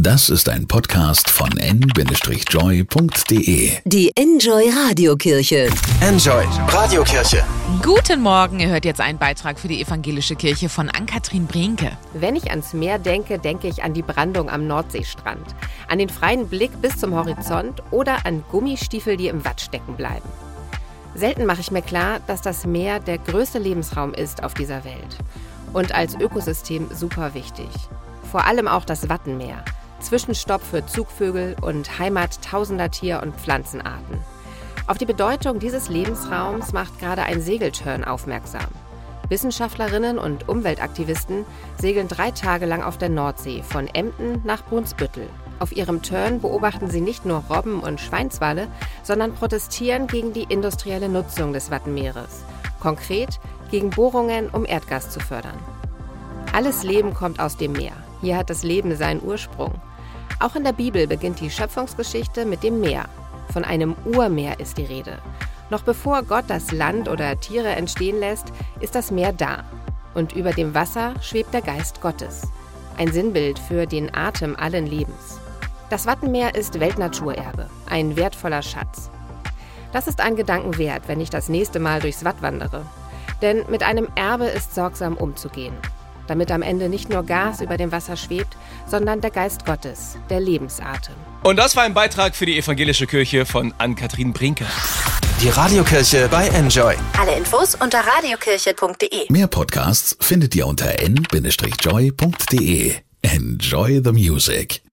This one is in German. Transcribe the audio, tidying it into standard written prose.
Das ist ein Podcast von n-joy.de. Die Enjoy Radiokirche. Enjoy Radiokirche. Guten Morgen, ihr hört jetzt einen Beitrag für die evangelische Kirche von Ann-Kathrin Brinke. Wenn ich ans Meer denke, denke ich an die Brandung am Nordseestrand, an den freien Blick bis zum Horizont oder an Gummistiefel, die im Watt stecken bleiben. Selten mache ich mir klar, dass das Meer der größte Lebensraum ist auf dieser Welt und als Ökosystem super wichtig. Vor allem auch das Wattenmeer, Zwischenstopp für Zugvögel und Heimat tausender Tier- und Pflanzenarten. Auf die Bedeutung dieses Lebensraums macht gerade ein Segeltörn aufmerksam. Wissenschaftlerinnen und Umweltaktivisten segeln 3 Tage lang auf der Nordsee von Emden nach Brunsbüttel. Auf ihrem Turn beobachten sie nicht nur Robben und Schweinswale, sondern protestieren gegen die industrielle Nutzung des Wattenmeeres. Konkret gegen Bohrungen, um Erdgas zu fördern. Alles Leben kommt aus dem Meer. Hier hat das Leben seinen Ursprung. Auch in der Bibel beginnt die Schöpfungsgeschichte mit dem Meer. Von einem Urmeer ist die Rede. Noch bevor Gott das Land oder Tiere entstehen lässt, ist das Meer da. Und über dem Wasser schwebt der Geist Gottes. Ein Sinnbild für den Atem allen Lebens. Das Wattenmeer ist Weltnaturerbe, ein wertvoller Schatz. Das ist ein Gedanken wert, wenn ich das nächste Mal durchs Watt wandere. Denn mit einem Erbe ist sorgsam umzugehen. Damit am Ende nicht nur Gas über dem Wasser schwebt, sondern der Geist Gottes, der Lebensatem. Und das war ein Beitrag für die evangelische Kirche von Ann-Kathrin Brinke. Die Radiokirche bei Enjoy. Alle Infos unter radiokirche.de. Mehr Podcasts findet ihr unter n-joy.de. Enjoy the music.